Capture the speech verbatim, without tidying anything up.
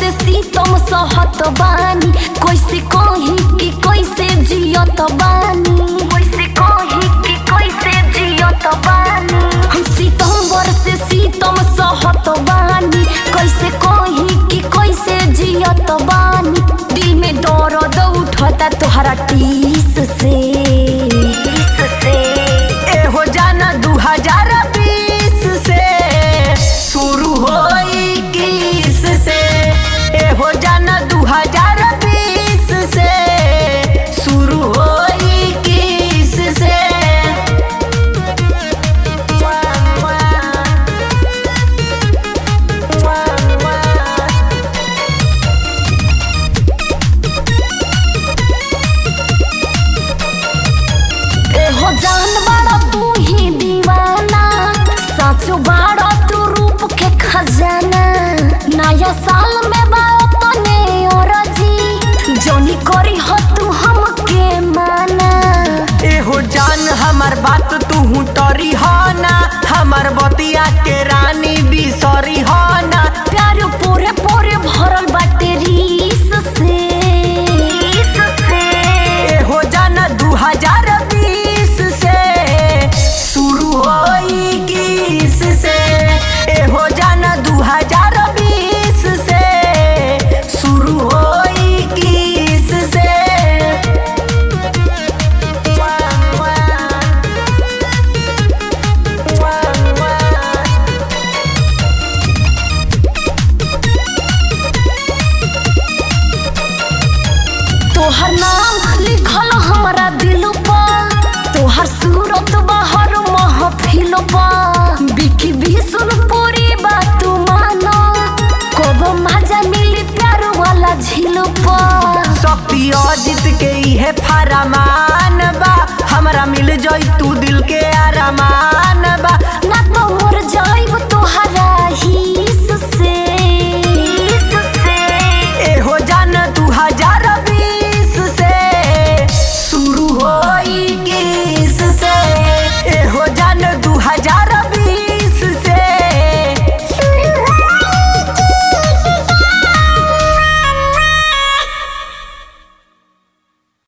से सीतम सहत बानी, कैसे कही कि कैसे जियत बानी, कैसे कही कि कैसे जियत बानी। हम सितंबर से सीतम सहत बानी, कैसे कही कि कैसे जियत बानी। दिल में दर्द उठता तोहरा टीस से, ए हो जाना दू हजार बीस से शुरू होई किस से, ए हो जाना दू हजार बीस से शुरू होई किस से। हो जान बड़ा तू ही दीवाना, सच बड़ा तू रूप के खजाना। नया साल में बात तने और जी जोनी करी हो तू हमके माना। ए हो जान हमार बात तू हूँ तरी हो ना, हमार बतिया के रानी बिसरी हो ना। प्यार पूरे पूरे भरल बाटे रीस से, ए हो जाना दू हजार बीस से शुरू होई किस से, ए हो जाना दू हजार बीस से शुरू होई किस से। तोहर नाम लिखल हमारा दिल पर, तोहर सूरत बाहर महफिल पर। बिकी भी सुन पूरी बात मानो, कब मजा मिली प्यार वाला झील पर। शक्ति अजित के इहे फरमान बा, हमरा मिल जाई तू दिल के आरामान।